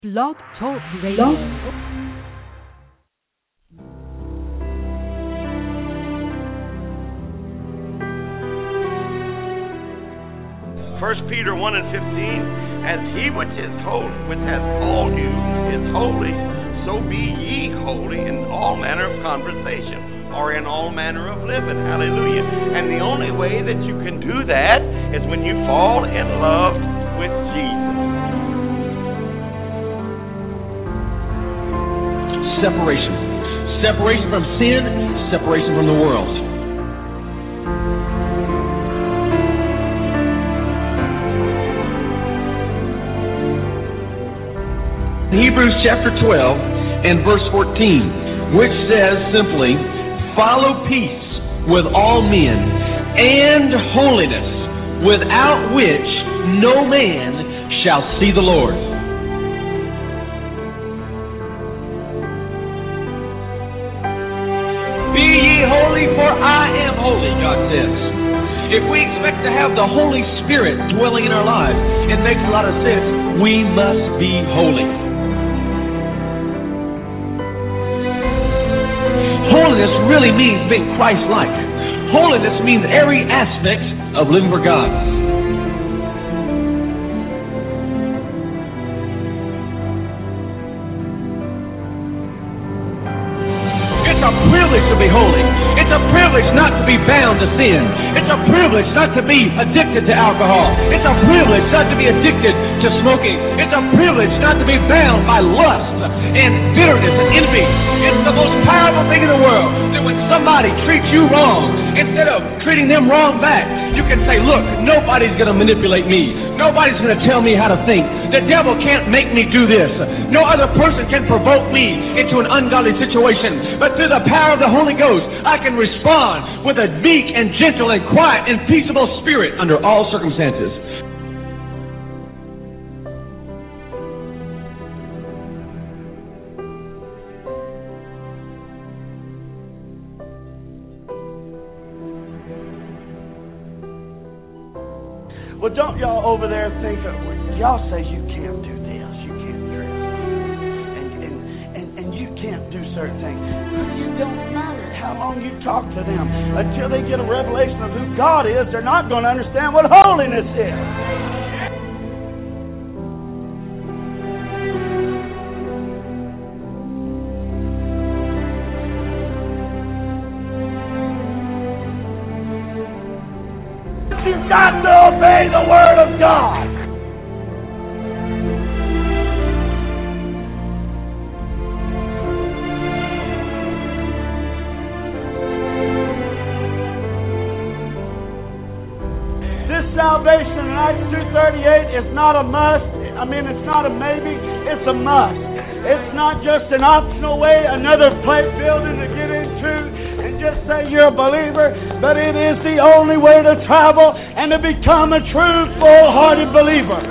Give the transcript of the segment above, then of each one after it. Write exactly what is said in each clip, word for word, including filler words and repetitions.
Blog Talk Radio. First Peter one and fifteen, as he which is holy, which has called you, is holy, so be ye holy in all manner of conversation, or in all manner of living. Hallelujah. And the only way that you can do that is when you fall in love with Jesus. Separation. Separation from sin, separation from the world. Hebrews chapter twelve and verse fourteen, which says simply, follow peace with all men and holiness, without which no man shall see the Lord. Be ye holy, for I am holy, God says. If we expect to have the Holy Spirit dwelling in our lives, it makes a lot of sense. We must be holy. Holiness really means being Christ-like. Holiness means every aspect of living for God. It's a privilege to be holy. It's a privilege not to be bound to sin. It's a privilege not to be addicted to alcohol. It's a privilege not to be addicted to smoking. It's a privilege not to be bound by lust and bitterness and envy. It's the most powerful thing in the world that when somebody treats you wrong, instead of treating them wrong back, you can say, look, nobody's going to manipulate me. Nobody's going to tell me how to think. The devil can't make me do this. No other person can provoke me into an ungodly situation. But through the power of the Holy Ghost, I can respond with a meek and gentle and quiet and peaceable spirit under all circumstances. Well, don't y'all over there think of, y'all say you can't do this, you can't dress, and, and, and, and you can't do certain things. It don't matter how long you talk to them. Until they get a revelation of who God is, they're not going to understand what holiness is. You've got to obey the Word of God. This salvation in Acts two thirty-eight is not a must. I mean, it's not a maybe. It's a must. It's not just an optional way, another plate building to get into and just say you're a believer, but it is the only way to travel and to become a true, full-hearted believer.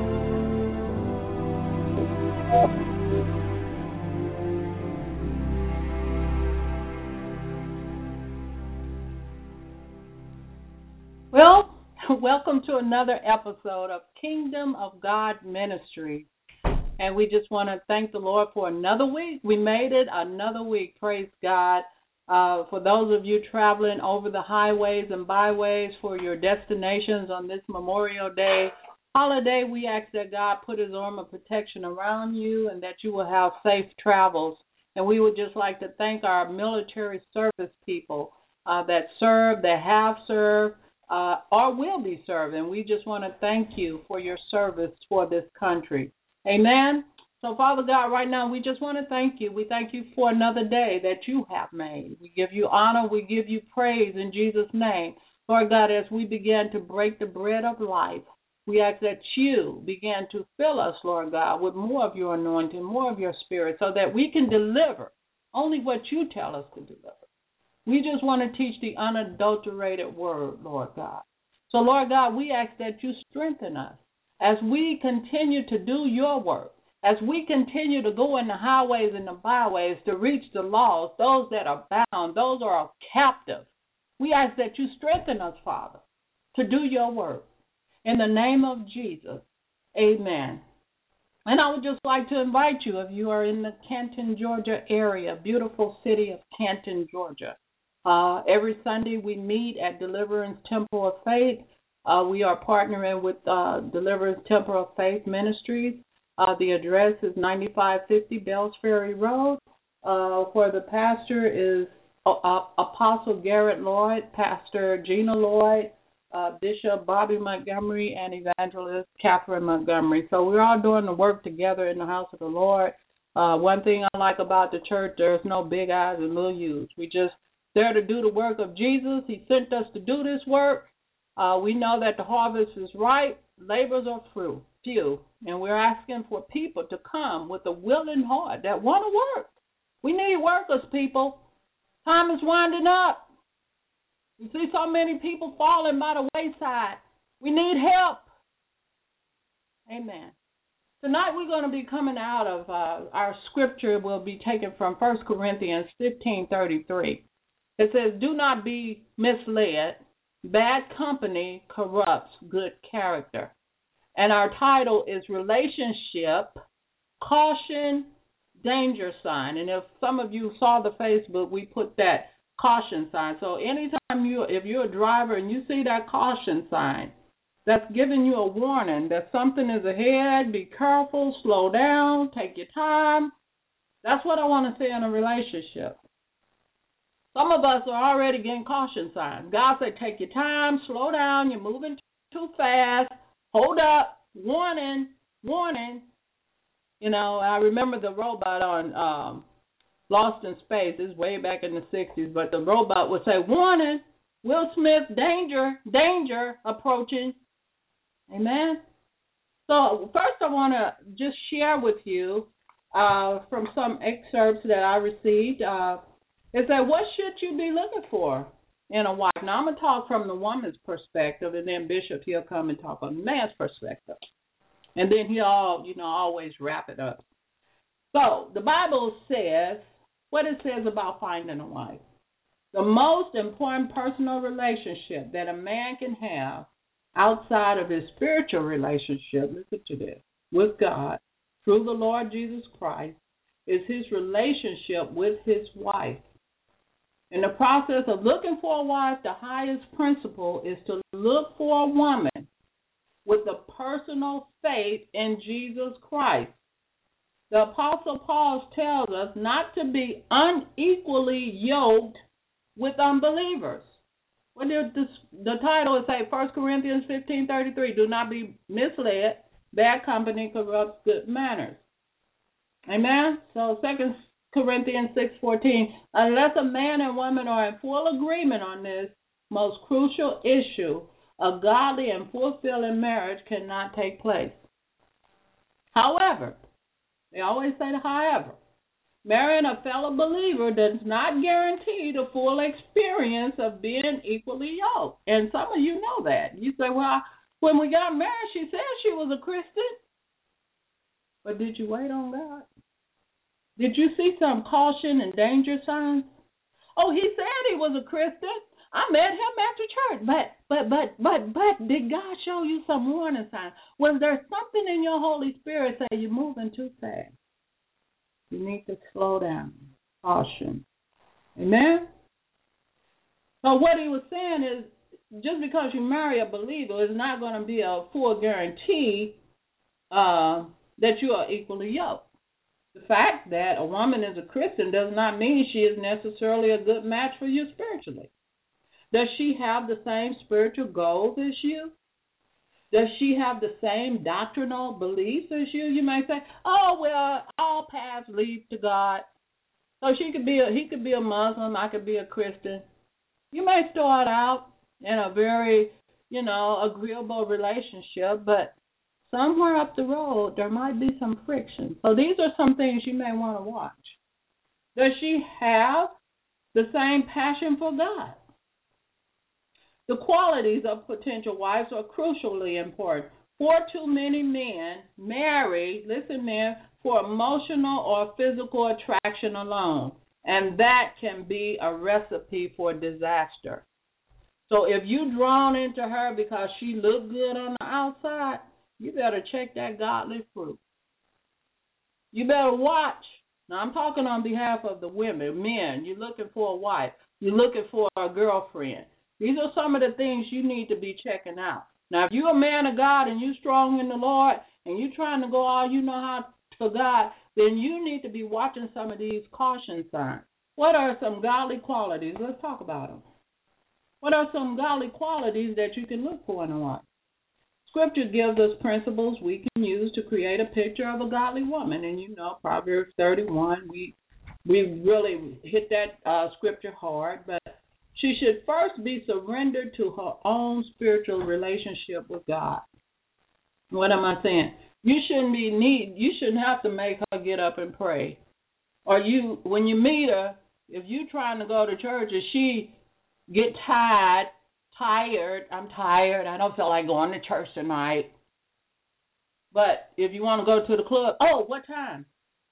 Well, welcome to another episode of Kingdom of God Ministry. And we just want to thank the Lord for another week. We made it another week. Praise God. Uh, for those of you traveling over the highways and byways for your destinations on this Memorial Day holiday, we ask that God put his arm of protection around you and that you will have safe travels. And we would just like to thank our military service people uh, that serve, that have served, uh, or will be serving. We just want to thank you for your service for this country. Amen. So, Father God, right now, we just want to thank you. We thank you for another day that you have made. We give you honor. We give you praise in Jesus' name. Lord God, as we begin to break the bread of life, we ask that you begin to fill us, Lord God, with more of your anointing, more of your spirit, so that we can deliver only what you tell us to deliver. We just want to teach the unadulterated word, Lord God. So, Lord God, we ask that you strengthen us as we continue to do your work. As we continue to go in the highways and the byways to reach the lost, those that are bound, those that are captive, we ask that you strengthen us, Father, to do your work. In the name of Jesus, amen. And I would just like to invite you, if you are in the Canton, Georgia area, beautiful city of Canton, Georgia. Uh, every Sunday we meet at Deliverance Temple of Faith. Uh, we are partnering with uh, Deliverance Temple of Faith Ministries. Uh, the address is ninety-five fifty Bells Ferry Road, uh, where the pastor is uh, uh, Apostle Garrett Lloyd, Pastor Gina Lloyd, uh, Bishop Bobby Montgomery, and Evangelist Catherine Montgomery. So we're all doing the work together in the house of the Lord. Uh, one thing I like about the church, there's no big eyes and little U's. We just there to do the work of Jesus. He sent us to do this work. Uh, we know that the harvest is ripe, labors are few, few, and we're asking for people to come with a willing heart that want to work. We need workers, people. Time is winding up. You see so many people falling by the wayside. We need help. Amen. Tonight we're going to be coming out of uh, our scripture will be taken from First Corinthians fifteen thirty-three. It says, do not be misled. Bad company corrupts good character. And our title is Relationship, Caution, Danger Sign. And if some of you saw the Facebook, we put that caution sign. So anytime you, if you're a driver and you see that caution sign, that's giving you a warning that something is ahead. Be careful, slow down, take your time. That's what I want to say in a relationship. Some of us are already getting caution signs. God said, take your time, slow down, you're moving too fast, hold up, warning, warning. You know, I remember the robot on um, Lost in Space. This is way back in the sixties, but the robot would say, warning, Will Smith, danger, danger, approaching. Amen? So first I want to just share with you uh, from some excerpts that I received. Uh, Is that what should you be looking for in a wife? Now, I'm going to talk from the woman's perspective, and then Bishop, he'll come and talk on the man's perspective. And then he'll, you know, always wrap it up. So, the Bible says what it says about finding a wife. The most important personal relationship that a man can have outside of his spiritual relationship, listen to this, with God, through the Lord Jesus Christ, is his relationship with his wife. In the process of looking for a wife, the highest principle is to look for a woman with a personal faith in Jesus Christ. The Apostle Paul tells us not to be unequally yoked with unbelievers. What did this, the title is say, First Corinthians fifteen thirty-three, do not be misled. Bad company corrupts good manners. Amen? So Second Corinthians six fourteen, unless a man and woman are in full agreement on this most crucial issue, a godly and fulfilling marriage cannot take place. However, they always say the however, marrying a fellow believer does not guarantee the full experience of being equally yoked. And some of you know that. You say, well, when we got married, she said she was a Christian. But did you wait on God? Did you see some caution and danger signs? Oh, he said he was a Christian. I met him after church. But, but, but, but, but, did God show you some warning signs? Was there something in your Holy Spirit say you're moving too fast? You need to slow down. Caution. Amen? So what he was saying is, just because you marry a believer is not going to be a full guarantee uh, that you are equally yoked. The fact that a woman is a Christian does not mean she is necessarily a good match for you spiritually. Does she have the same spiritual goals as you? Does she have the same doctrinal beliefs as you? You may say, oh, well, all paths lead to God. So she could be a, he could be a Muslim, I could be a Christian. You may start out in a very, you know, agreeable relationship, but somewhere up the road, there might be some friction. So these are some things you may want to watch. Does she have the same passion for God? The qualities of potential wives are crucially important. Far too many men marry, listen men, for emotional or physical attraction alone, and that can be a recipe for disaster. So if you're drawn into her because she looked good on the outside, you better check that godly fruit. You better watch. Now, I'm talking on behalf of the women, men. You're looking for a wife. You're looking for a girlfriend. These are some of the things you need to be checking out. Now, if you're a man of God and you're strong in the Lord and you're trying to go all you know how for God, then you need to be watching some of these caution signs. What are some godly qualities? Let's talk about them. What are some godly qualities that you can look for in a wife? Scripture gives us principles we can use to create a picture of a godly woman. And you know, Proverbs thirty-one, we we really hit that uh, scripture hard. But she should first be surrendered to her own spiritual relationship with God. What am I saying? You shouldn't be need. You shouldn't have to make her get up and pray. Or you, when you meet her, if you're trying to go to church and she get tired, tired, I'm tired, I don't feel like going to church tonight. But if you want to go to the club, oh, what time?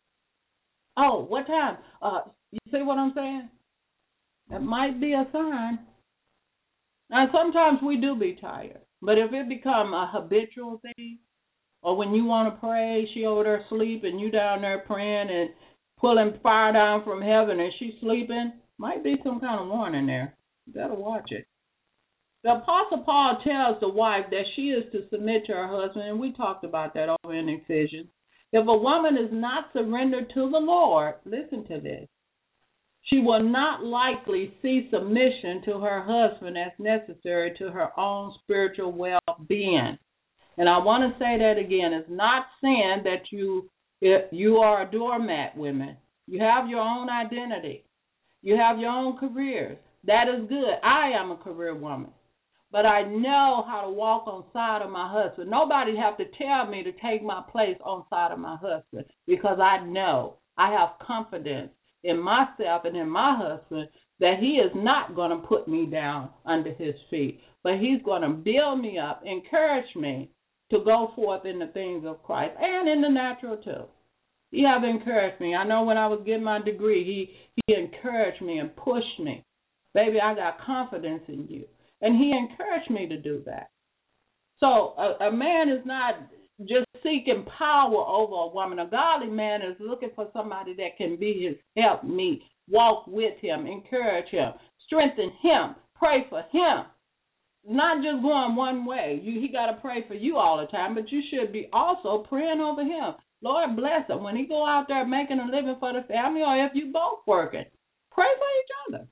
Oh, what time? Uh, you see what I'm saying? That might be a sign. Now, sometimes we do be tired. But if it become a habitual thing, or when you want to pray, she over there sleep and you down there praying and pulling fire down from heaven and she's sleeping, might be some kind of warning there. You better watch it. The Apostle Paul tells the wife that she is to submit to her husband, and we talked about that over in Ephesians. If a woman is not surrendered to the Lord, listen to this, she will not likely see submission to her husband as necessary to her own spiritual well-being. And I want to say that again. It's not saying that you you are a doormat, women. You have your own identity. You have your own careers. That is good. I am a career woman. But I know how to walk on side of my husband. Nobody have to tell me to take my place on side of my husband because I know, I have confidence in myself and in my husband that he is not going to put me down under his feet, but he's going to build me up, encourage me to go forth in the things of Christ and in the natural too. He have encouraged me. I know when I was getting my degree, he, he encouraged me and pushed me. Baby, I got confidence in you. And he encouraged me to do that. So a, a man is not just seeking power over a woman. A godly man is looking for somebody that can be his helpmeet, walk with him, encourage him, strengthen him, pray for him. Not just going one way. You, he got to pray for you all the time, but you should be also praying over him. Lord bless him. When he go out there making a living for the family, or if you both working, pray for each other.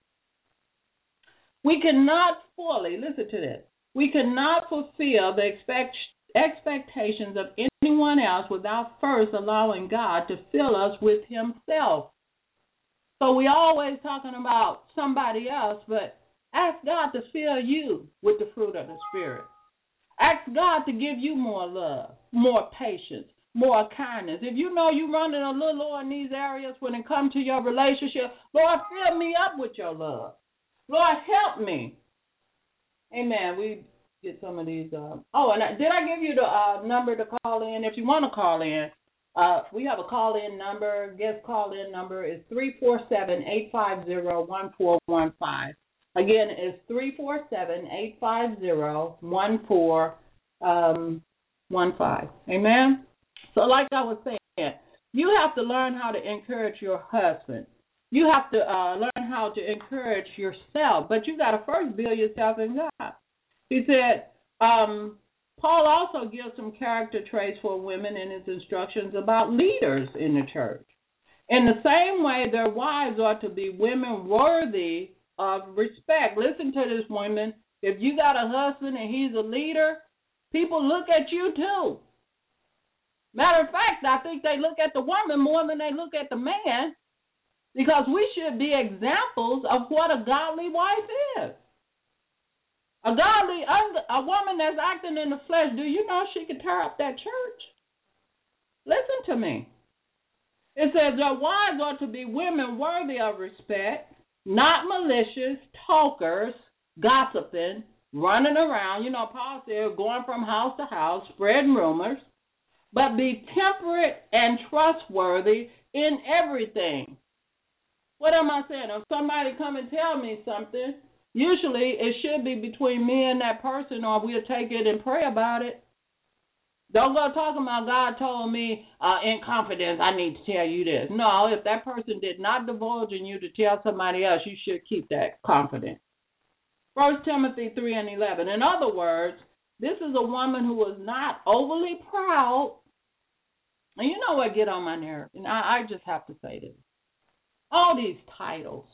We cannot fully, listen to this, we cannot fulfill the expect, expectations of anyone else without first allowing God to fill us with himself. So we always talking about somebody else, but ask God to fill you with the fruit of the Spirit. Ask God to give you more love, more patience, more kindness. If you know you're running a little low in these areas when it comes to your relationship, Lord, fill me up with your love. Lord, help me. Amen. We get some of these. Uh, oh, and I, did I give you the uh, number to call in? If you want to call in, uh, we have a call-in number. Guest call-in number is three four seven, eight five zero, one four one five. Again, it's three four seven, eight five zero, one four one five. Amen? So like I was saying, you have to learn how to encourage your husband. You have to uh, learn how to encourage yourself, but you got to first build yourself in God. He said, um, Paul also gives some character traits for women in his instructions about leaders in the church. In the same way, their wives are to be women worthy of respect. Listen to this, women. If you got a husband and he's a leader, people look at you too. Matter of fact, I think they look at the woman more than they look at the man. Because we should be examples of what a godly wife is. A godly, a woman that's acting in the flesh, do you know she could tear up that church? Listen to me. It says their wives are to be women worthy of respect, not malicious, talkers, gossiping, running around. You know, Paul said going from house to house, spreading rumors, but be temperate and trustworthy in everything. What am I saying? If somebody come and tell me something, usually it should be between me and that person, or we'll take it and pray about it. Don't go talking about God told me uh, in confidence I need to tell you this. No, if that person did not divulge in you to tell somebody else, you should keep that confidence. First Timothy three and eleven. In other words, this is a woman who was not overly proud. And you know what get on my nerves? And I, I just have to say this. All these titles.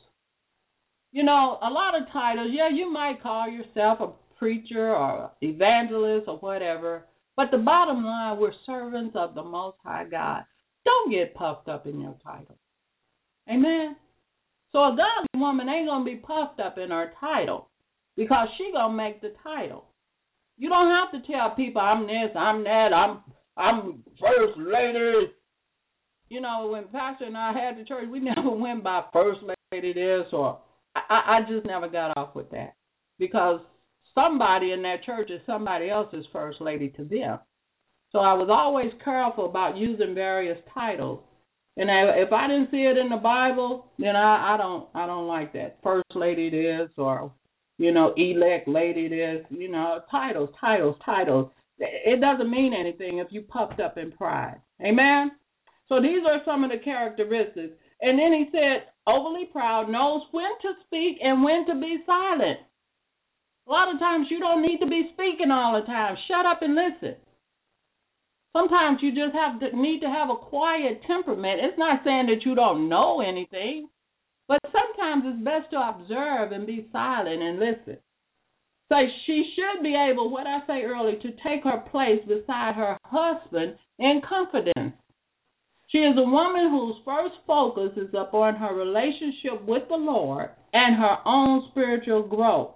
You know, a lot of titles, yeah, you might call yourself a preacher or evangelist or whatever. But the bottom line, we're servants of the Most High God. Don't get puffed up in your title. Amen? So a godly woman ain't going to be puffed up in her title because she going to make the title. You don't have to tell people I'm this, I'm that, I'm I'm first lady. You know, when Pastor and I had the church, we never went by first lady this or I, I just never got off with that because somebody in that church is somebody else's first lady to them. So I was always careful about using various titles. And I, if I didn't see it in the Bible, then I, I don't I don't like that. First lady this or, you know, elect lady this, you know, titles, titles, titles. It doesn't mean anything if you puffed up in pride. Amen? So these are some of the characteristics. And then he said, overly proud knows when to speak and when to be silent. A lot of times you don't need to be speaking all the time. Shut up and listen. Sometimes you just have to need to have a quiet temperament. It's not saying that you don't know anything, but sometimes it's best to observe and be silent and listen. So she should be able, what I say earlier, to take her place beside her husband in confidence. She is a woman whose first focus is upon her relationship with the Lord and her own spiritual growth.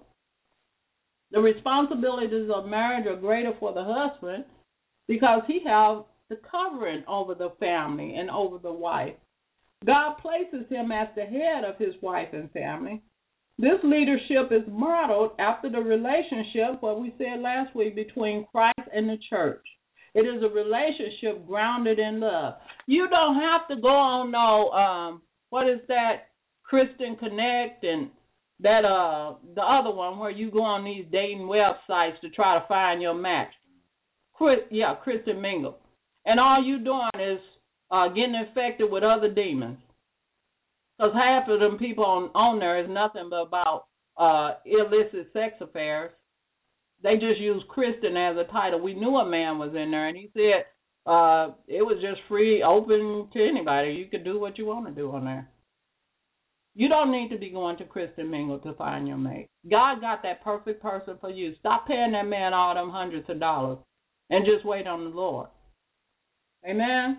The responsibilities of marriage are greater for the husband because he has the covering over the family and over the wife. God places him as the head of his wife and family. This leadership is modeled after the relationship, what we said last week, between Christ and the church. It is a relationship grounded in love. You don't have to go on no, um, what is that, Christian Connect and that uh the other one where you go on these dating websites to try to find your match. Chris, yeah, Christian Mingle. And all you doing is uh, getting infected with other demons. Because half of them people on, on there is nothing but about uh, illicit sex affairs. They just use Christian as a title. We knew a man was in there, and he said uh, it was just free, open to anybody. You could do what you want to do on there. You don't need to be going to Christian Mingle to find your mate. God got that perfect person for you. Stop paying that man all them hundreds of dollars and just wait on the Lord. Amen?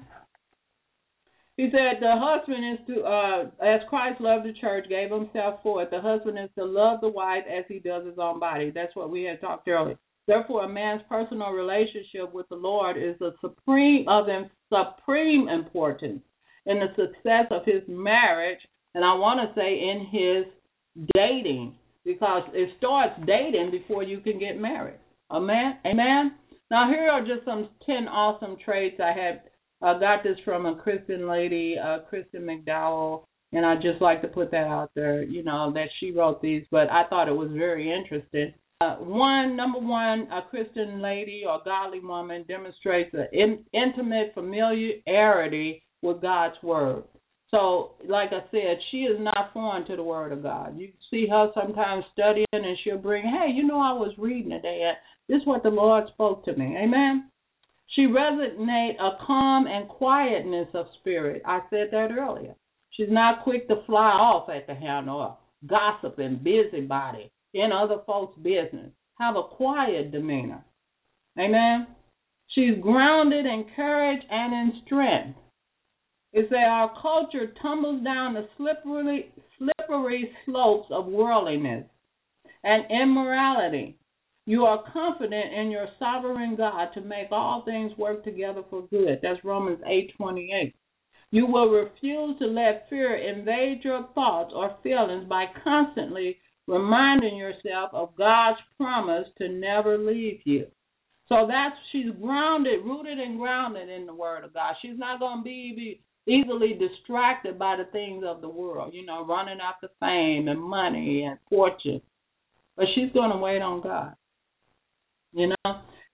He said the husband is to, uh, as Christ loved the church, gave himself for it, the husband is to love the wife as he does his own body. That's what we had talked earlier. Therefore, a man's personal relationship with the Lord is a supreme of supreme importance in the success of his marriage, and I want to say in his dating, because it starts dating before you can get married. Amen? Amen? Now, here are just some ten awesome traits I had. I uh, got this from a Christian lady, uh, Kristen McDowell, and I just like to put that out there, you know, that she wrote these, but I thought it was very interesting. Uh, one, number one, a Christian lady or godly woman demonstrates an in, intimate familiarity with God's Word. So, like I said, she is not foreign to the Word of God. You see her sometimes studying, and she'll bring, hey, you know, I was reading today. This is what the Lord spoke to me. Amen? She resonates a calm and quietness of spirit. I said that earlier. She's not quick to fly off at the handle or gossip and busybody in other folks' business. Have a quiet demeanor. Amen? She's grounded in courage and in strength. It's that our culture tumbles down the slippery, slippery slopes of worldliness and immorality. You are confident in your sovereign God to make all things work together for good. That's Romans eight twenty-eight. You will refuse to let fear invade your thoughts or feelings by constantly reminding yourself of God's promise to never leave you. So that's, she's grounded, rooted and grounded in the Word of God. She's not going to be easily distracted by the things of the world, you know, running after fame and money and fortune. But she's going to wait on God. You know,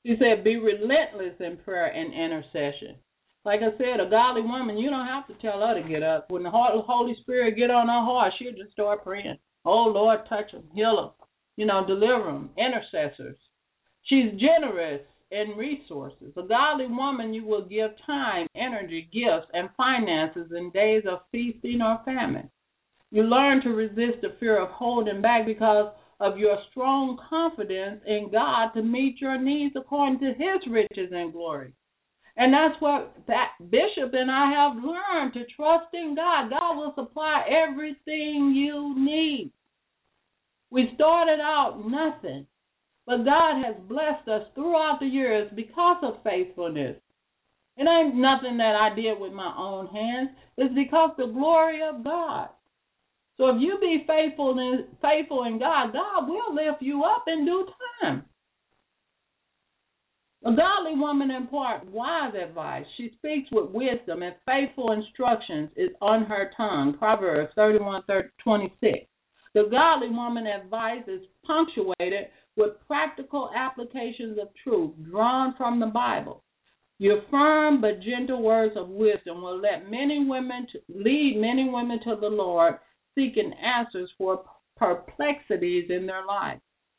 He said, be relentless in prayer and intercession. Like I said, a godly woman, you don't have to tell her to get up. When the Holy Spirit get on her heart, she'll just start praying. Oh, Lord, touch them, heal them, you know, deliver them, intercessors. She's generous in resources. A godly woman, you will give time, energy, gifts, and finances in days of feasting or famine. You learn to resist the fear of holding back because of your strong confidence in God to meet your needs according to His riches and glory. And that's what that Bishop and I have learned, to trust in God. God will supply everything you need. We started out nothing, but God has blessed us throughout the years because of faithfulness. It ain't nothing that I did with my own hands. It's because of the glory of God. So if you be faithful in, faithful in God, God will lift you up in due time. A godly woman imparts wise advice. She speaks with wisdom, and faithful instructions is on her tongue. Proverbs thirty-one, twenty-six. The godly woman advice is punctuated with practical applications of truth drawn from the Bible. Your firm but gentle words of wisdom will let many women to, lead many women to the Lord, seeking answers for perplexities in their life.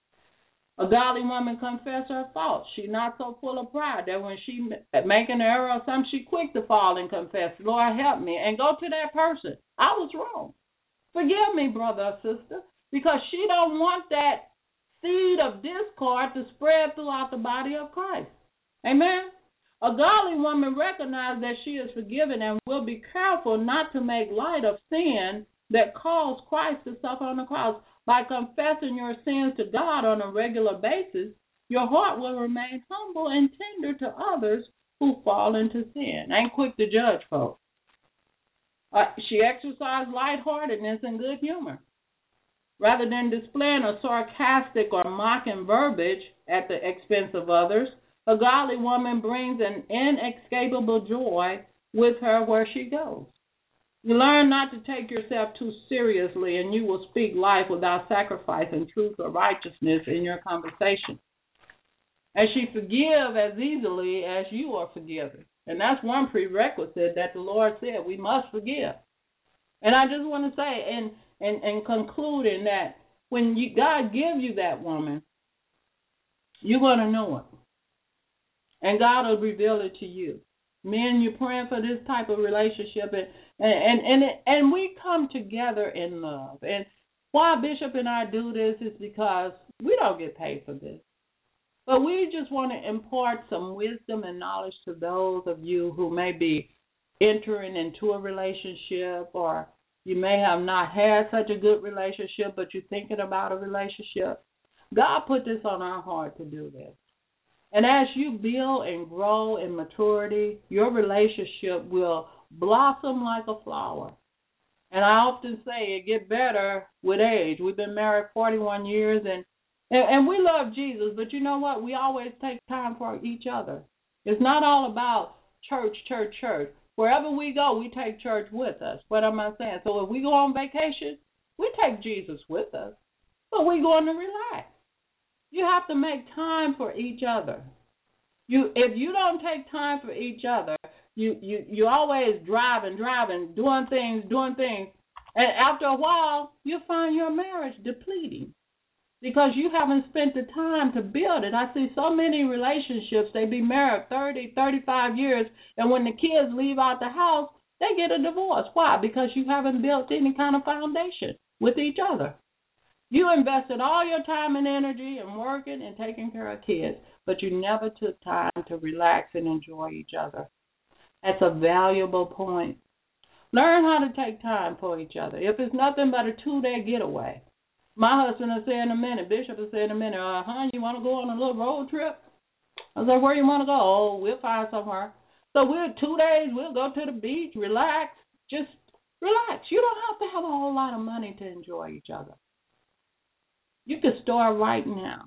A godly woman confesses her faults. She's not so full of pride that when she make an error or something, she's quick to fall and confess, Lord, help me, and go to that person. I was wrong. Forgive me, brother or sister, because she don't want that seed of discord to spread throughout the body of Christ. Amen? A godly woman recognizes that she is forgiven and will be careful not to make light of sin that caused Christ to suffer on the cross. By confessing your sins to God on a regular basis, your heart will remain humble and tender to others who fall into sin. Ain't quick to judge folks. Uh, she exercised lightheartedness and good humor. Rather than displaying a sarcastic or mocking verbiage at the expense of others, a godly woman brings an inescapable joy with her where she goes. You learn not to take yourself too seriously, and you will speak life without sacrificing truth or righteousness in your conversation. And she forgives as easily as you are forgiven. And that's one prerequisite that the Lord said we must forgive. And I just want to say, in, in, in concluding, that when you, God gives you that woman, you're going to know it. And God will reveal it to you. Men, you're praying for this type of relationship, and and and and, and we come together in love. And why Bishop and I do this is because we don't get paid for this, but we just want to impart some wisdom and knowledge to those of you who may be entering into a relationship, or you may have not had such a good relationship, but you're thinking about a relationship. God put this on our heart to do this. And as you build and grow in maturity, your relationship will blossom like a flower. And I often say it gets better with age. We've been married forty-one years, and, and, and we love Jesus, but you know what? We always take time for each other. It's not all about church, church, church. Wherever we go, we take church with us. What am I saying? So if we go on vacation, we take Jesus with us, but we're going to relax. You have to make time for each other. You, if you don't take time for each other, you you you always driving, driving, doing things, doing things, and after a while, you'll find your marriage depleting because you haven't spent the time to build it. I see so many relationships, they be married thirty, thirty-five years, and when the kids leave out the house, they get a divorce. Why? Because you haven't built any kind of foundation with each other. You invested all your time and energy in working and taking care of kids, but you never took time to relax and enjoy each other. That's a valuable point. Learn how to take time for each other. If it's nothing but a two-day getaway. My husband will say in a minute, Bishop will say in a minute, uh-huh, you want to go on a little road trip? I was like, where you want to go? Oh, we'll find somewhere. So we're two days, we'll go to the beach, relax, just relax. You don't have to have a whole lot of money to enjoy each other. You can start right now,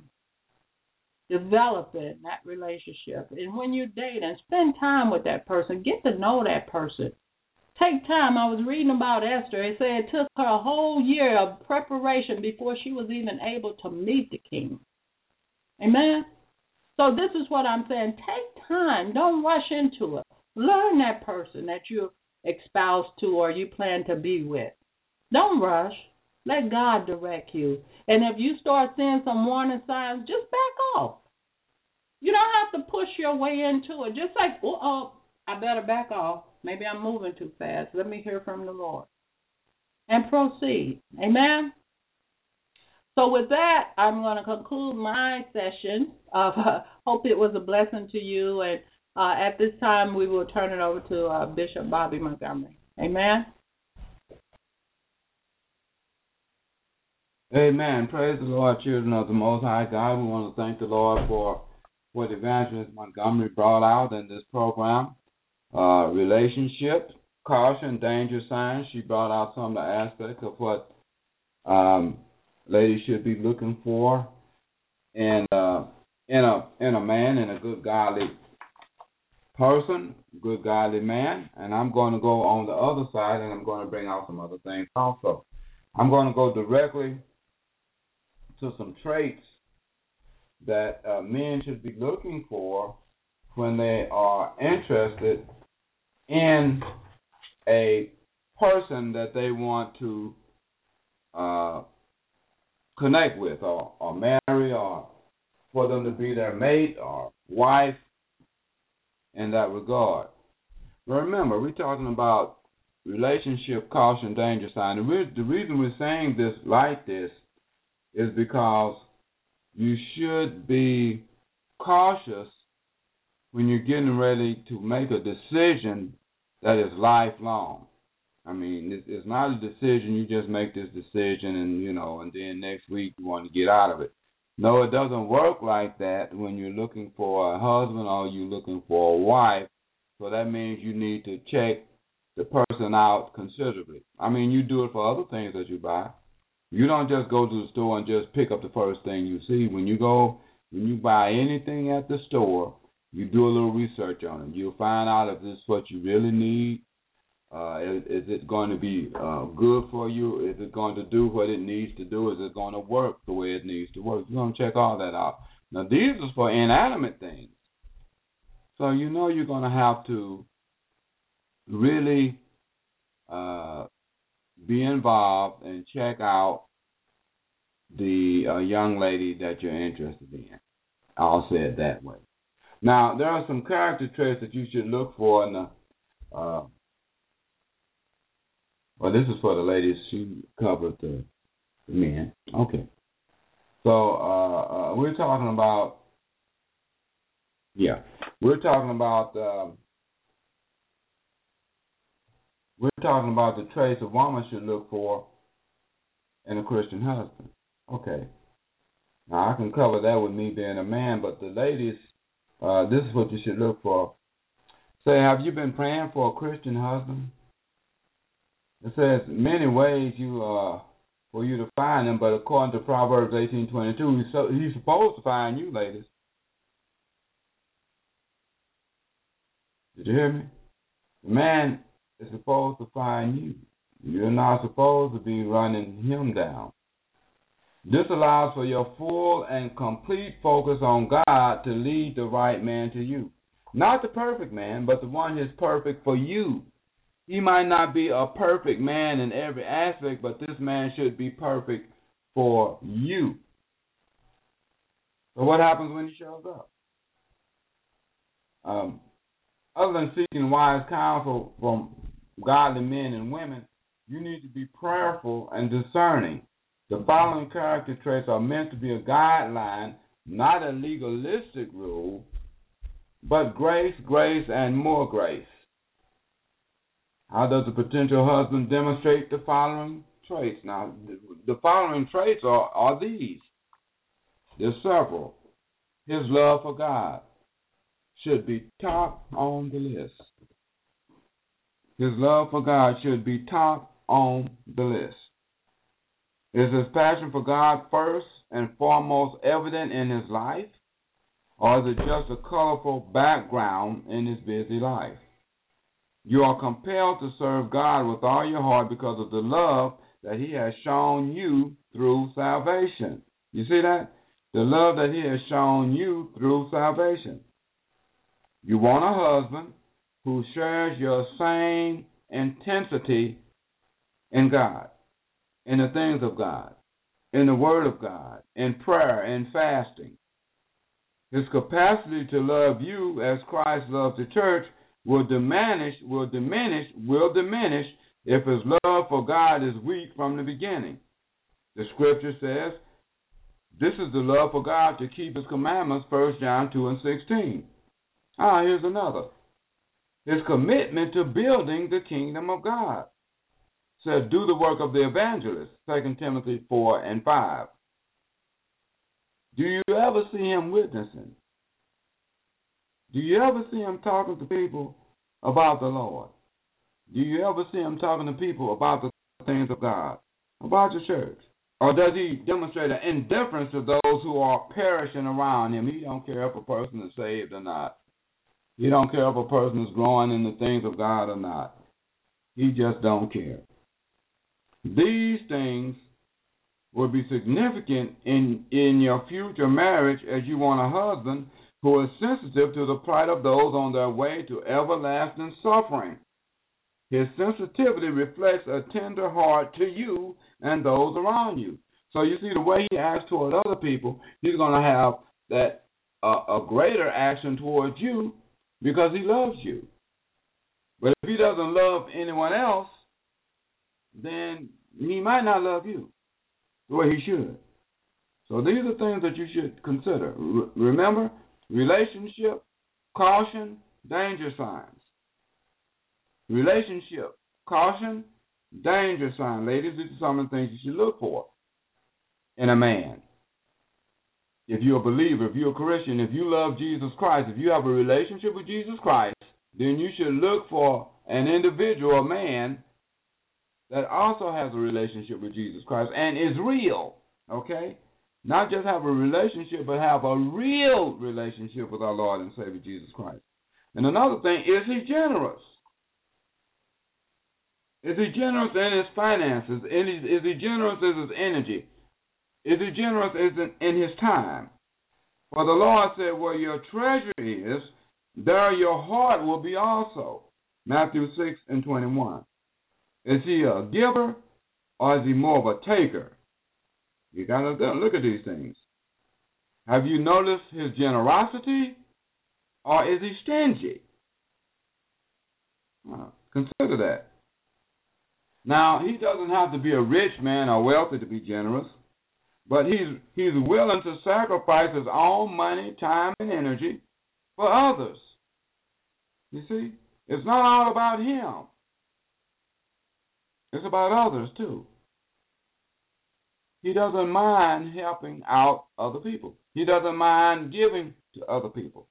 developing that relationship. And when you date and spend time with that person, get to know that person. Take time. I was reading about Esther. It said it took her a whole year of preparation before she was even able to meet the king. Amen? So this is what I'm saying. Take time. Don't rush into it. Learn that person that you're espoused to or you plan to be with. Don't rush. Let God direct you. And if you start seeing some warning signs, just back off. You don't have to push your way into it. Just like, oh, oh, I better back off. Maybe I'm moving too fast. Let me hear from the Lord. And proceed. Amen? So with that, I'm going to conclude my session. Of, uh, hope it was a blessing to you. And uh, at this time, we will turn it over to uh, Bishop Bobby Montgomery. Amen? Amen. Praise the Lord, children of the Most High God. We want to thank the Lord for what Evangelist Montgomery brought out in this program. Uh, relationship, caution, danger signs. She brought out some of the aspects of what um, ladies should be looking for in uh, in a in a man, in a good godly person, good godly man. And I'm going to go on the other side, and I'm going to bring out some other things also. I'm going to go directly to some traits that uh, men should be looking for when they are interested in a person that they want to uh, connect with or, or marry, or for them to be their mate or wife in that regard. Remember, we're talking about relationship, caution, danger sign. The, re- the reason we're saying this like this is because you should be cautious when you're getting ready to make a decision that is lifelong. I mean, it's, it's not a decision you just make this decision and, you know, and then next week you want to get out of it. No, it doesn't work like that when you're looking for a husband or you're looking for a wife. So that means you need to check the person out considerably. I mean, you do it for other things that you buy. You don't just go to the store and just pick up the first thing you see. When you go, when you buy anything at the store, you do a little research on it. You'll find out if this is what you really need. Uh, is, is it going to be uh, good for you? Is it going to do what it needs to do? Is it going to work the way it needs to work? You're going to check all that out. Now, these are for inanimate things. So you know you're going to have to really uh, be involved and check out the uh, young lady that you're interested in. I'll say it that way. Now, there are some character traits that you should look for in the uh, well, this is for the ladies. She covered the, the men. Okay. So uh, uh, we're talking about, yeah, we're talking about, uh, we're talking about the traits a woman should look for in a Christian husband. Okay. Now, I can cover that with me being a man, but the ladies, uh, this is what you should look for. Say, have you been praying for a Christian husband? It says many ways you uh, for you to find him, but according to Proverbs eighteen twenty-two, he's, so, he's supposed to find you, ladies. Did you hear me? The man is supposed to find you. You're not supposed to be running him down. This allows for your full and complete focus on God to lead the right man to you. Not the perfect man, but the one who's perfect for you. He might not be a perfect man in every aspect, but this man should be perfect for you. So what happens when he shows up? Um, other than seeking wise counsel from godly men and women, you need to be prayerful and discerning. The following character traits are meant to be a guideline, not a legalistic rule, but grace, grace, and more grace. How does a potential husband demonstrate the following traits? Now, the following traits are, are these. There's several. His love for God should be top on the list. His love for God should be top on the list. Is his passion for God first and foremost evident in his life? Or is it just a colorful background in his busy life? You are compelled to serve God with all your heart because of the love that he has shown you through salvation. You see that? the love that he has shown you through salvation. You want a husband who shares your same intensity in God, in the things of God, in the Word of God, in prayer and fasting. His capacity to love you as Christ loved the church will diminish, will diminish, will diminish if his love for God is weak from the beginning. The scripture says, this is the love for God, to keep his commandments, First John two and sixteen. Ah, here's another. His commitment to building the kingdom of God. Said, do the work of the evangelist, Second Timothy four and five. Do you ever see him witnessing? Do you ever see him talking to people about the Lord? Do you ever see him talking to people about the things of God, about the church? Or does he demonstrate an indifference to those who are perishing around him? He don't care if a person is saved or not. He don't care if a person is growing in the things of God or not. He just don't care. These things will be significant in, in your future marriage, as you want a husband who is sensitive to the plight of those on their way to everlasting suffering. His sensitivity reflects a tender heart to you and those around you. So you see, the way he acts toward other people, he's going to have that uh, a greater action towards you because he loves you. But if he doesn't love anyone else, then he might not love you the way he should. So these are things that you should consider. R- remember, relationship, caution, danger signs. Relationship, caution, danger sign. Ladies, these are some of the things you should look for in a man. If you're a believer, if you're a Christian, if you love Jesus Christ, if you have a relationship with Jesus Christ, then you should look for an individual, a man, that also has a relationship with Jesus Christ and is real, okay? Not just have a relationship, but have a real relationship with our Lord and Savior Jesus Christ. And another thing, is he generous? Is he generous in his finances? Is he generous in his energy? Is he generous in his time? For the Lord said, where your treasure is, there your heart will be also. Matthew six and twenty-one. Is he a giver or is he more of a taker? You got to look at these things. Have you noticed his generosity or is he stingy? Well, consider that. Now, he doesn't have to be a rich man or wealthy to be generous, but he's he's willing to sacrifice his own money, time, and energy for others. You see, it's not all about him. It's about others, too. He doesn't mind helping out other people. He doesn't mind giving to other people.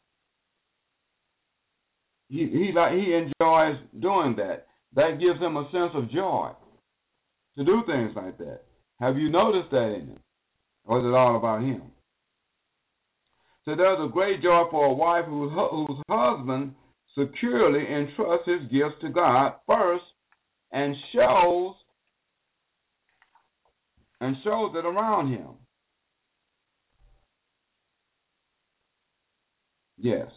He he like he enjoys doing that. That gives him a sense of joy to do things like that. Have you noticed that in him? Or is it all about him? So there's a great joy for a wife whose, whose husband securely entrusts his gifts to God first and shows and shows it around him. Yes.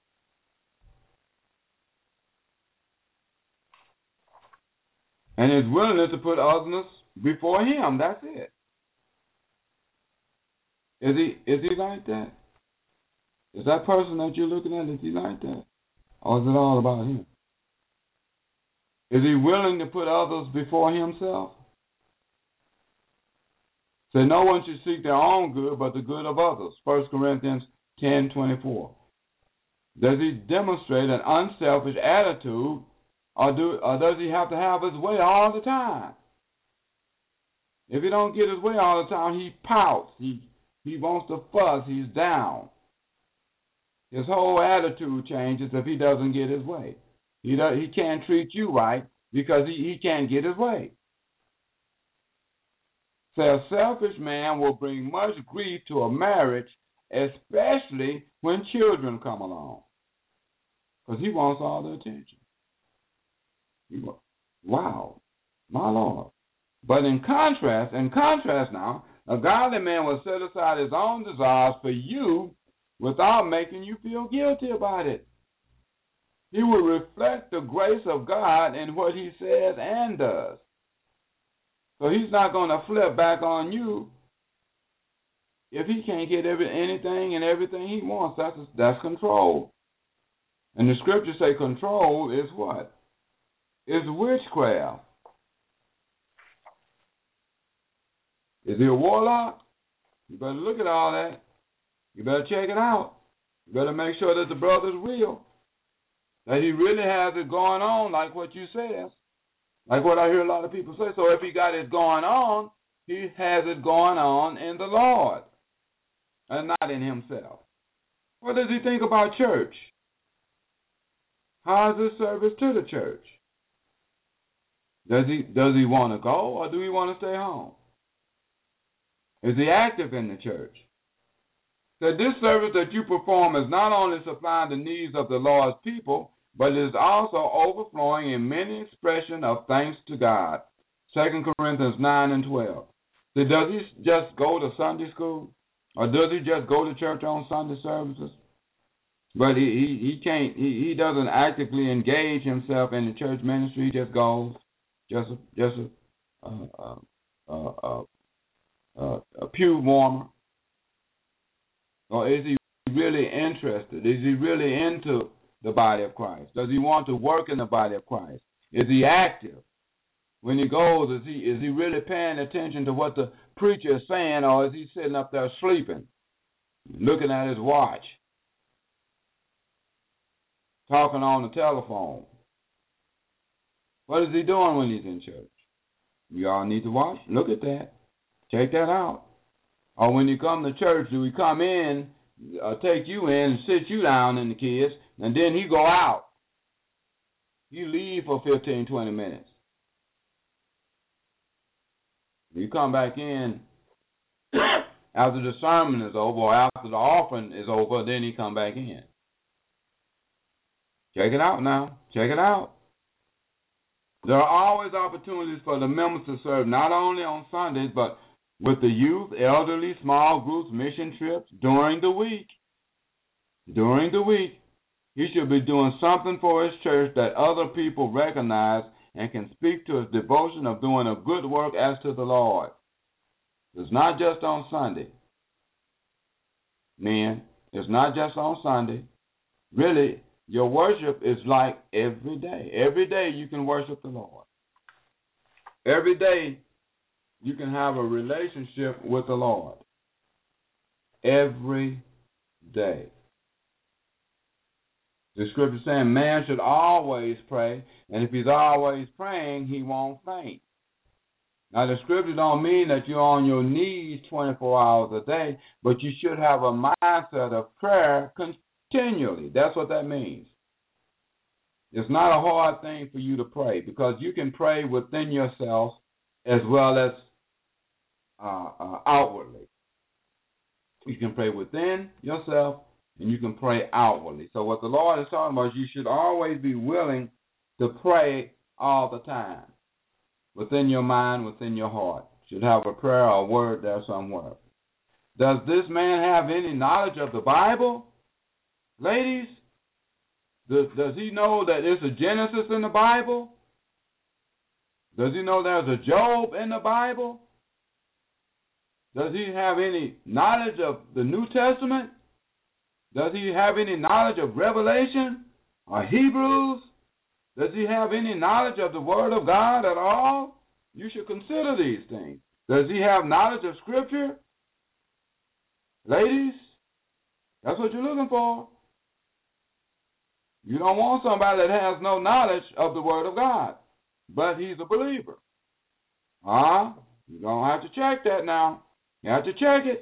And his willingness to put others before him. That's it. Is he is he like that? Is that person that you're looking at, is he like that? Or is it all about him? Is he willing to put others before himself? So no one should seek their own good, but the good of others. First Corinthians ten twenty-four. Does he demonstrate an unselfish attitude, or, do, or does he have to have his way all the time? If he don't get his way all the time, he pouts. He he wants to fuss. He's down. His whole attitude changes if he doesn't get his way. He does, he can't treat you right because he, he can't get his way. So a selfish man will bring much grief to a marriage, especially when children come along, because he wants all the attention. He wants, wow, my Lord. But in contrast, in contrast now, A godly man will set aside his own desires for you without making you feel guilty about it. He will reflect the grace of God in what he says and does. So he's not going to flip back on you if he can't get every, anything and everything he wants. That's, that's control. And the scriptures say control is what? Is witchcraft. Is he a warlock? You better look at all that. You better check it out. You better make sure that the brother's real. That he really has it going on like what you said. Like what I hear a lot of people say. So if he got it going on, he has it going on in the Lord and not in himself. What does he think about church? How is his service to the church? Does he does he want to go or do he want to stay home? Is he active in the church? That this service that you perform is not only supplying the needs of the Lord's people, but it is also overflowing in many expressions of thanks to God. Second Corinthians nine and twelve. So does he just go to Sunday school? Or does he just go to church on Sunday services? But he, he, he can't, he, he doesn't actively engage himself in the church ministry. He just goes, just a, just a, uh, uh, uh, uh, a pew warmer. Or is he really interested? Is he really into the body of Christ? Does he want to work in the body of Christ? Is he active? When he goes, is he is he really paying attention to what the preacher is saying, or is he sitting up there sleeping, looking at his watch, talking on the telephone? What is he doing when he's in church? You all need to watch. Look at that. Check that out. Or when you come to church, do he come in, uh, take you in, and sit you down in the kids, and then he go out? You leave for fifteen, twenty minutes. You come back in after the sermon is over or after the offering is over, then he come back in. Check it out now. Check it out. There are always opportunities for the members to serve not only on Sundays, but with the youth, elderly, small groups, mission trips during the week. During the week, he should be doing something for his church that other people recognize and can speak to his devotion of doing a good work as to the Lord. It's not just on Sunday. Men, it's not just on Sunday. Really, your worship is like every day. Every day you can worship the Lord. Every day you can have a relationship with the Lord. Every day. The scripture is saying man should always pray, and if he's always praying, he won't faint. Now, the scripture don't mean that you're on your knees twenty-four hours a day, but you should have a mindset of prayer continually. That's what that means. It's not a hard thing for you to pray, because you can pray within yourself as well as uh, uh, outwardly. You can pray within yourself, and you can pray outwardly. So what the Lord is talking about is you should always be willing to pray all the time. Within your mind, within your heart. You should have a prayer or a word there somewhere. Does this man have any knowledge of the Bible? Ladies, does, does he know that there's a Genesis in the Bible? Does he know there's a Job in the Bible? Does he have any knowledge of the New Testament? Does he have any knowledge of Revelation or Hebrews? Does he have any knowledge of the Word of God at all? You should consider these things. Does he have knowledge of Scripture? Ladies, that's what you're looking for. You don't want somebody that has no knowledge of the Word of God, but he's a believer. Ah, uh, you're going to have to check that now. You have to check it.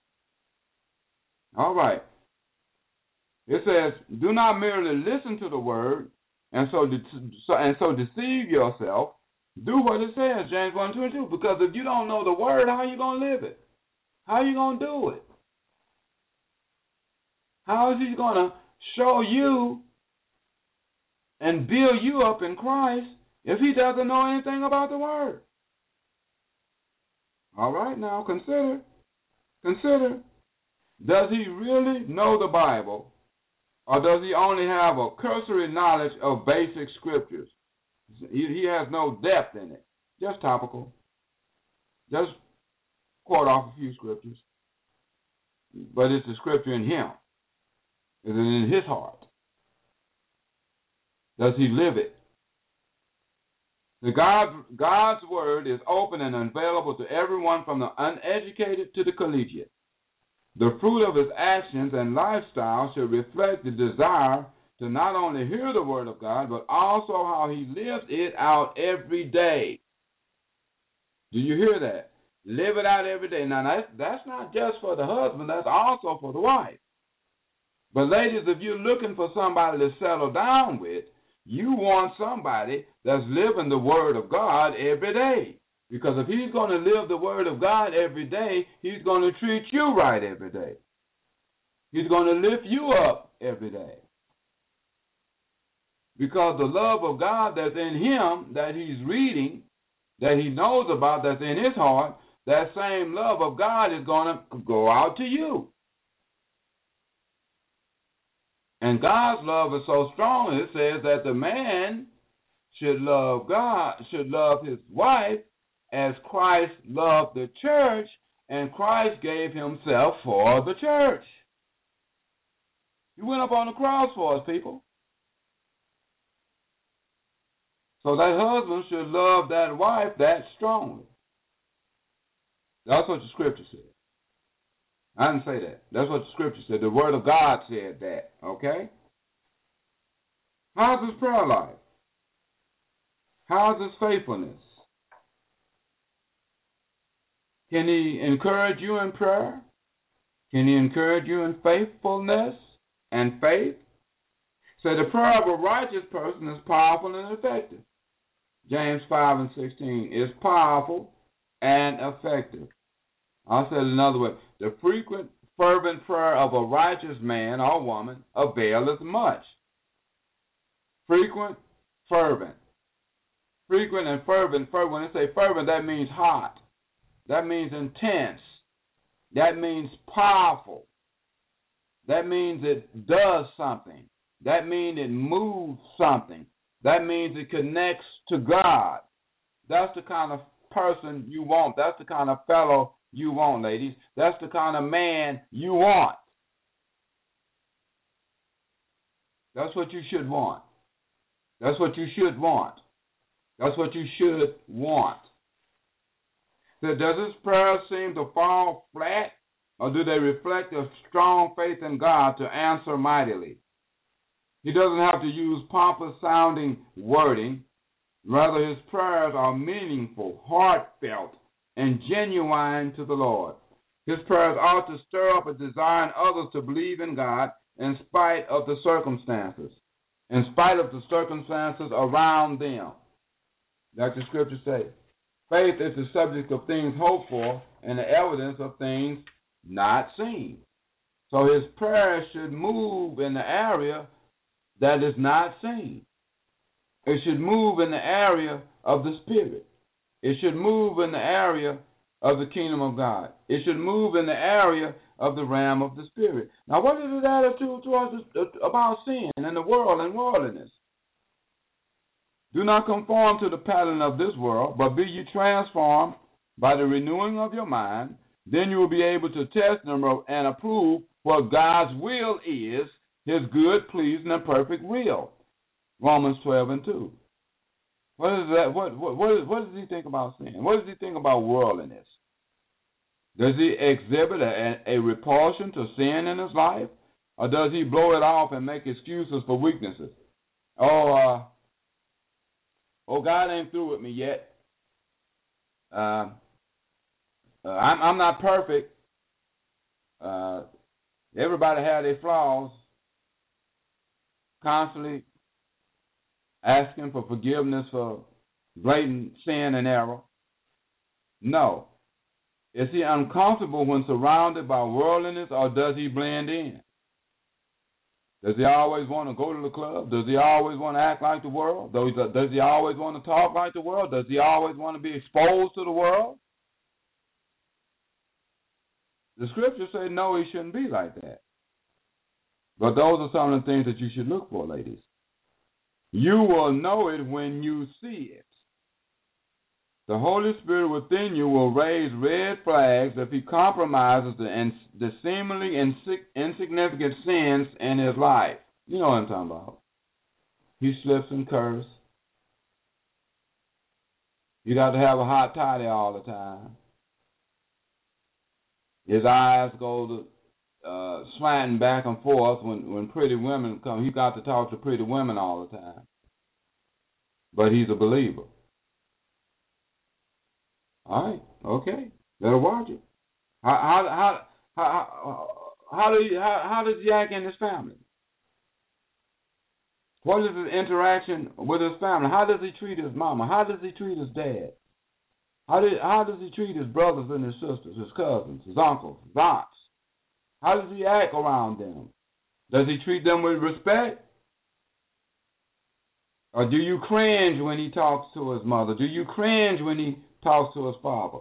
All right. It says, do not merely listen to the word and so, de- and so deceive yourself. Do what it says, James one twenty-two. Because if you don't know the word, how are you going to live it? How are you going to do it? How is he going to show you and build you up in Christ if he doesn't know anything about the word? All right, now consider, consider, does he really know the Bible, or does he only have a cursory knowledge of basic scriptures? He, he has no depth in it, just topical. Just quote off a few scriptures. But it's the scripture in him. Is it in his heart? Does he live it? The God, God's word is open and available to everyone from the uneducated to the collegiate. The fruit of his actions and lifestyle should reflect the desire to not only hear the word of God, but also how he lives it out every day. Do you hear that? Live it out every day. Now, that's, that's not just for the husband, that's also for the wife. But ladies, if you're looking for somebody to settle down with, you want somebody that's living the word of God every day. Because if he's going to live the word of God every day, he's going to treat you right every day. He's going to lift you up every day. Because the love of God that's in him, that he's reading, that he knows about, that's in his heart, that same love of God is going to go out to you. And God's love is so strong, it says that the man should love God, should love his wife as Christ loved the church, and Christ gave himself for the church. He went up on the cross for us, people. So that husband should love that wife that strongly. That's what the scripture said. I didn't say that. That's what the scripture said. The word of God said that. Okay? How's his prayer life? How's his faithfulness? Can he encourage you in prayer? Can he encourage you in faithfulness and faith? So the prayer of a righteous person is powerful and effective. James five and sixteen is powerful and effective. I'll say it another way. The frequent, fervent prayer of a righteous man or woman availeth much. Frequent, fervent. Frequent and fervent. fervent. When they say fervent, that means hot. That means intense. That means powerful. That means it does something. That means it moves something. That means it connects to God. That's the kind of person you want. That's the kind of fellow you want, ladies. That's the kind of man you want. That's what you should want. That's what you should want. That's what you should want. So does this prayer seem to fall flat, or do they reflect a strong faith in God to answer mightily? He doesn't have to use pompous-sounding wording. Rather, his prayers are meaningful, heartfelt, and genuine to the Lord. His prayers ought to stir up a desire in others to believe in God in spite of the circumstances, in spite of the circumstances around them. Like the scripture says, faith is the subject of things hoped for and the evidence of things not seen. So his prayers should move in the area that is not seen. It should move in the area of the Spirit. It should move in the area of the kingdom of God. It should move in the area of the realm of the Spirit. Now, what is his attitude towards about sin and the world and worldliness? Do not conform to the pattern of this world, but be ye transformed by the renewing of your mind. Then you will be able to test and approve what God's will is, his good, pleasing, and perfect will. Romans twelve and two. What is that? What what what, is, what does he think about sin? What does he think about worldliness? Does he exhibit a, a repulsion to sin in his life, or does he blow it off and make excuses for weaknesses? Oh, uh, oh, God ain't through with me yet. Uh, uh, I'm I'm not perfect. Uh, everybody has their flaws. Constantly asking for forgiveness for blatant sin and error. No. Is he uncomfortable when surrounded by worldliness, or does he blend in? Does he always want to go to the club? Does he always want to act like the world? Does he always want to talk like the world? Does he always want to be exposed to the world? the scriptures say no, he shouldn't be like that. But those are some of the things that you should look for, ladies. You will know it when you see it. The Holy Spirit within you will raise red flags if he compromises the, the seemingly insignificant sins in his life. You know what I'm talking about. He slips and curses. You got to have a hot toddy all the time. His eyes go to uh, slanting back and forth when, when pretty women come. He got to talk to pretty women all the time. But he's a believer. All right, okay. Better watch it. How how how how how do you, how, how does he act in his family? What is his interaction with his family? How does he treat his mama? How does he treat his dad? How did how does he treat his brothers and his sisters, his cousins, his uncles, his aunts? How does he act around them? Does he treat them with respect? Or do you cringe when he talks to his mother? Do you cringe when he talks to his father?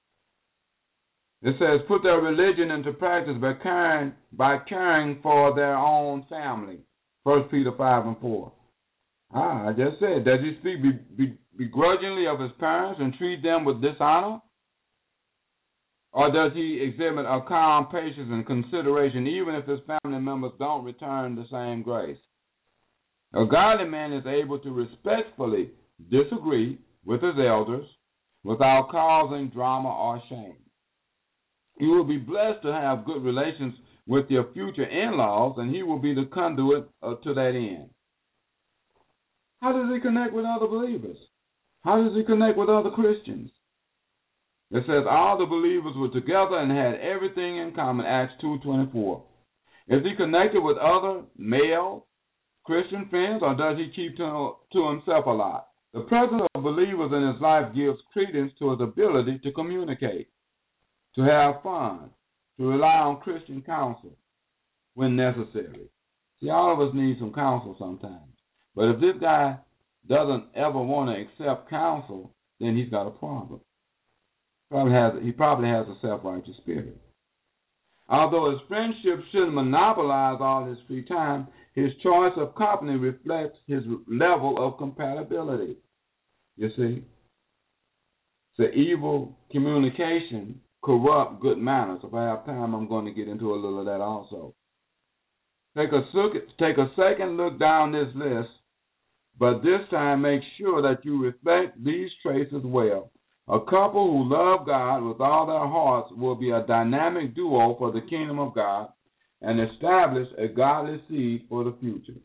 It says, put their religion into practice by caring, by caring for their own family. First Peter five and four. Ah, I just said, does he speak be, be, begrudgingly of his parents and treat them with dishonor? Or does he exhibit a calm patience and consideration even if his family members don't return the same grace? A godly man is able to respectfully disagree with his elders without causing drama or shame. You will be blessed to have good relations with your future in-laws, and he will be the conduit uh, to that end. How does he connect with other believers? How does he connect with other Christians? It says all the believers were together and had everything in common, Acts two twenty-four. Is he connected with other male Christian friends, or does he keep to, to himself a lot? The presence of believers in his life gives credence to his ability to communicate, to have fun, to rely on Christian counsel when necessary. See, all of us need some counsel sometimes. But if this guy doesn't ever want to accept counsel, then he's got a problem. Probably has, he probably has a self-righteous spirit. Although his friendship shouldn't monopolize all his free time, his choice of company reflects his level of compatibility. You see? So evil communication corrupt good manners. If I have time, I'm going to get into a little of that also. Take a, take a second look down this list, but this time make sure that you reflect these traits as well. A couple who love God with all their hearts will be a dynamic duo for the kingdom of God and establish a godly seed for the future.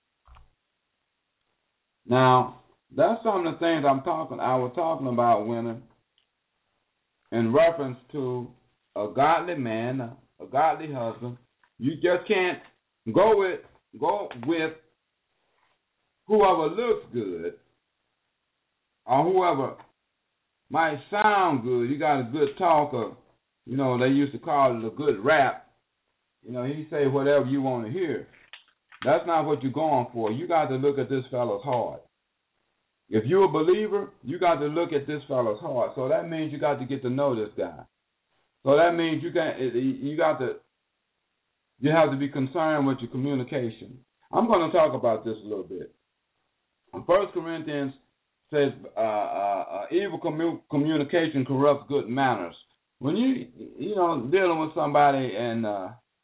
Now, that's some of the things I'm talking. I was talking about, women, in reference to a godly man, a, a godly husband. You just can't go with go with whoever looks good or whoever might sound good. You got a good talker. You know, they used to call it a good rap. You know, he say whatever you want to hear. That's not what you're going for. You got to look at this fellow's heart. If you're a believer, you got to look at this fellow's heart. So that means you got to get to know this guy. So that means you got you got to you have to be concerned with your communication. I'm going to talk about this a little bit. First Corinthians says uh, uh, uh, evil commu- communication corrupts good manners. When you you know dealing with somebody and uh,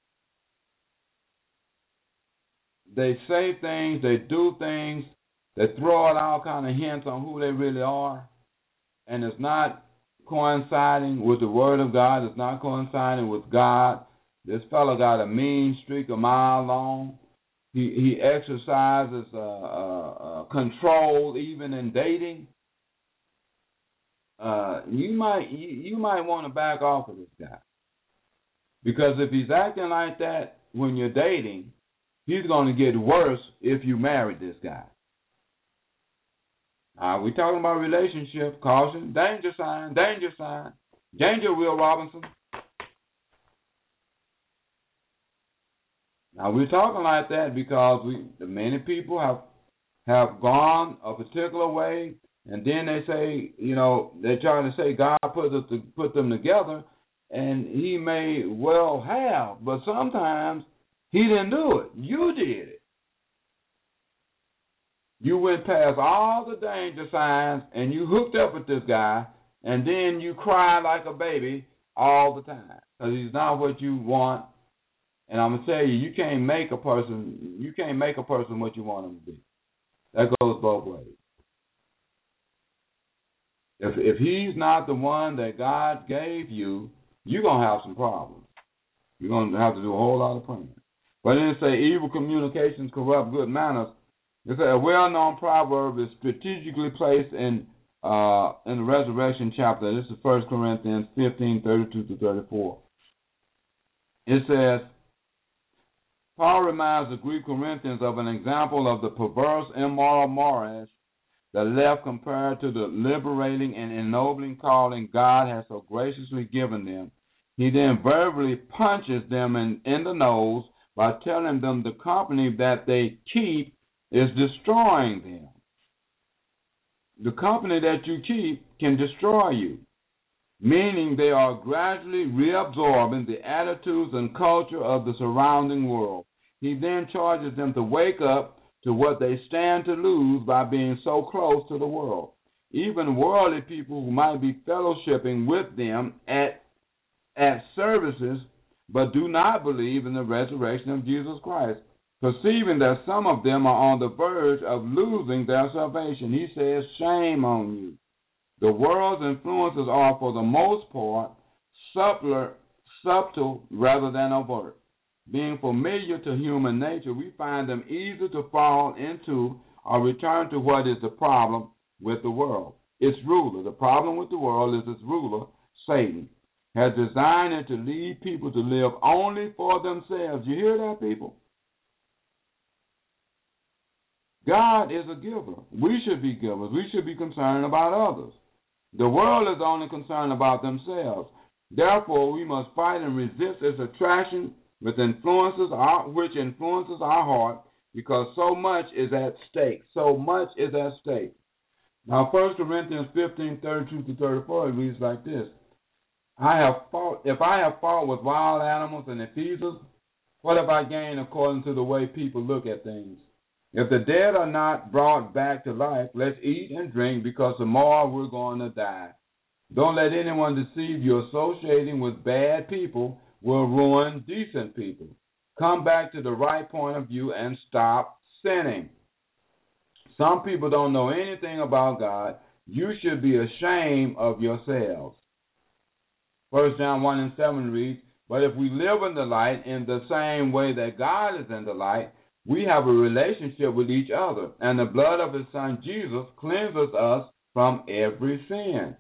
they say things, they do things, they throw out all kind of hints on who they really are, and it's not coinciding with the Word of God. It's not coinciding with God. This fellow got a mean streak a mile long. He he exercises uh, uh, uh, control even in dating. Uh, you might you, you might want to back off of this guy, because if he's acting like that when you're dating, he's going to get worse if you marry this guy. Uh, we're talking about relationship, caution, danger sign, danger sign, danger, Will Robinson. Now, we're talking like that because we, many people have have gone a particular way, and then they say, you know, they're trying to say God put us to, put them together, and he may well have, but sometimes he didn't do it. You did it. You went past all the danger signs, and you hooked up with this guy, and then you cry like a baby all the time because he's not what you want. And I'm gonna tell you, you can't make a person, you can't make a person what you want him to be. That goes both ways. If if he's not the one that God gave you, you're gonna have some problems. You're gonna have to do a whole lot of praying. But then it say evil communications corrupt good manners. It's a well-known proverb is strategically placed in uh, in the resurrection chapter. This is First Corinthians fifteen, thirty-two to thirty-four. It says, Paul reminds the Greek Corinthians of an example of the perverse, immoral morals that left compared to the liberating and ennobling calling God has so graciously given them. He then verbally punches them in, in the nose by telling them the company that they keep is destroying them. The company that you keep can destroy you, meaning they are gradually reabsorbing the attitudes and culture of the surrounding world. He then charges them to wake up to what they stand to lose by being so close to the world. Even worldly people who might be fellowshipping with them at, at services but do not believe in the resurrection of Jesus Christ, perceiving that some of them are on the verge of losing their salvation. He says, shame on you. The world's influences are, for the most part, subtler, subtle rather than overt. Being familiar to human nature, we find them easy to fall into or return to what is the problem with the world. Its ruler. The problem with the world is its ruler, Satan, has designed it to lead people to live only for themselves. You hear that, people? God is a giver. We should be givers. We should be concerned about others. The world is only concerned about themselves. Therefore, we must fight and resist its attraction with influences our, which influences our heart, because so much is at stake. So much is at stake. Now, First Corinthians fifteen, thirty-two to thirty-four, it reads like this. I have fought, if I have fought with wild animals and Ephesians, what have I gained according to the way people look at things? If the dead are not brought back to life, let's eat and drink, because tomorrow we're going to die. Don't let anyone deceive you. Associating with bad people will ruin decent people. Come back to the right point of view and stop sinning. Some people don't know anything about God. You should be ashamed of yourselves. First John one and seven reads, but if we live in the light in the same way that God is in the light, we have a relationship with each other, and the blood of his son Jesus cleanses us from every sin.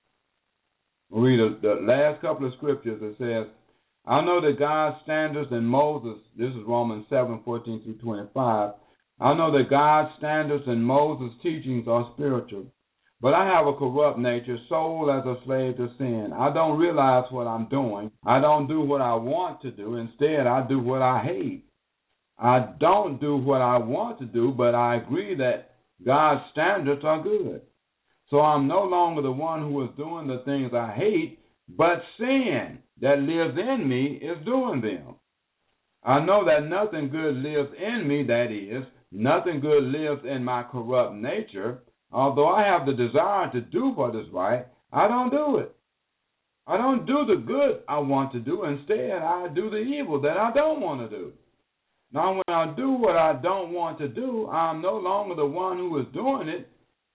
We'll read the last couple of scriptures. It says, I know that God's standards in Moses, this is Romans seven, fourteen through twenty-five, I know that God's standards and Moses' teachings are spiritual, but I have a corrupt nature, soul as a slave to sin. I don't realize what I'm doing. I don't do what I want to do. Instead, I do what I hate. I don't do what I want to do, but I agree that God's standards are good. So I'm no longer the one who is doing the things I hate, but sin that lives in me is doing them. I know that nothing good lives in me, that is, nothing good lives in my corrupt nature. Although I have the desire to do what is right, I don't do it. I don't do the good I want to do. Instead, I do the evil that I don't want to do. Now, when I do what I don't want to do, I'm no longer the one who is doing it.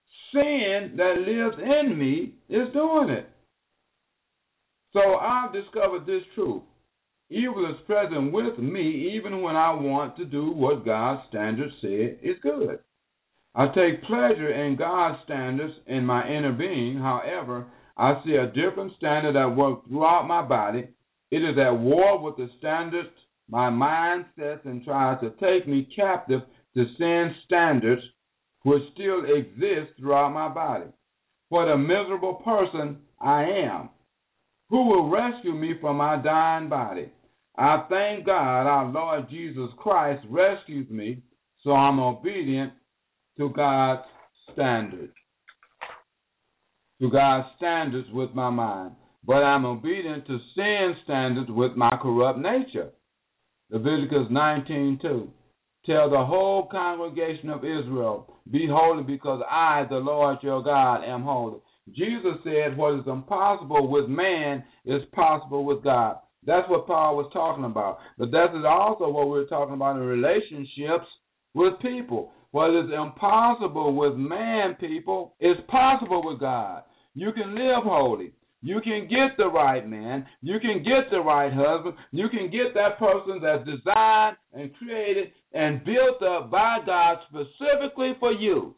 Sin that lives in me is doing it. So I've discovered this truth. Evil is present with me even when I want to do what God's standards say is good. I take pleasure in God's standards in my inner being. However, I see a different standard at work throughout my body. It is at war with the standards my mind sets and tries to take me captive to sin standards which still exist throughout my body. What a miserable person I am. Who will rescue me from my dying body? I thank God our Lord Jesus Christ rescues me, so I'm obedient to God's standards. To God's standards with my mind. but I'm obedient to sin standards with my corrupt nature. Leviticus nineteen two. Tell the whole congregation of Israel, be holy because I, the Lord your God, am holy. Jesus said what is impossible with man is possible with God. That's what Paul was talking about. But that is also what we're talking about in relationships with people. What is impossible with man, people, is possible with God. You can live holy. You can get the right man. You can get the right husband. You can get that person that's designed and created and built up by God specifically for you.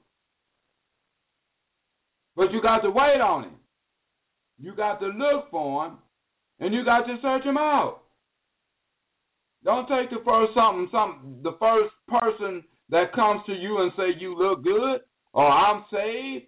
But you got to wait on him. You got to look for him, and you got to search him out. Don't take the first something, some the first person that comes to you and say you look good or I'm saved.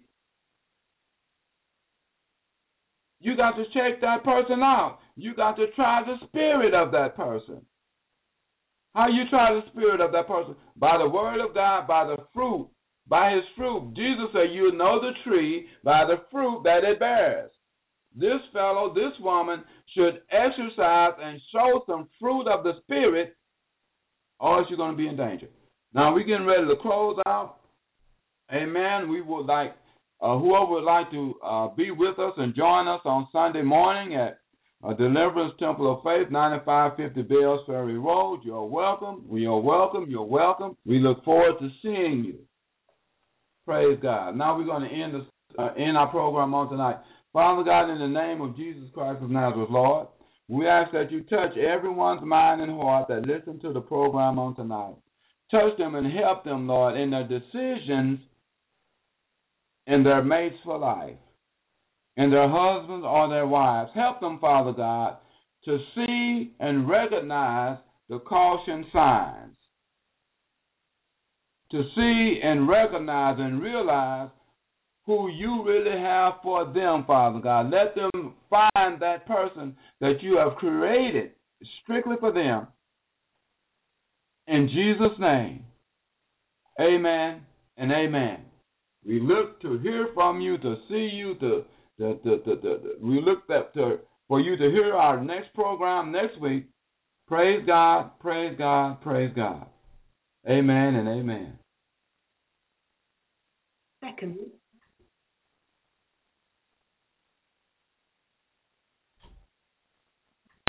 You got to check that person out. You got to try the spirit of that person. How you try the spirit of that person? By the word of God, by the fruit, by his fruit. Jesus said, you know the tree by the fruit that it bears. This fellow, this woman should exercise and show some fruit of the spirit, or else you're going to be in danger. Now, we're getting ready to close out. Amen. We would like Uh, whoever would like to uh, be with us and join us on Sunday morning at uh, Deliverance Temple of Faith, ninety-five fifty Bells Ferry Road, you're welcome. We are welcome. You're welcome. We look forward to seeing you. Praise God. Now we're going to end, this, uh, end our program on tonight. Father God, in the name of Jesus Christ of Nazareth, Lord, we ask that you touch everyone's mind and heart that listen to the program on tonight. Touch them and help them, Lord, in their decisions and their mates for life, and their husbands or their wives. Help them, Father God, to see and recognize the caution signs, to see and recognize and realize who you really have for them, Father God. Let them find that person that you have created strictly for them. In Jesus' name, amen and amen. We look to hear from you, to see you, to, to, to, to, to, to we look that to, for you to hear our next program next week. Praise God, praise God, praise God. Amen and amen. Second.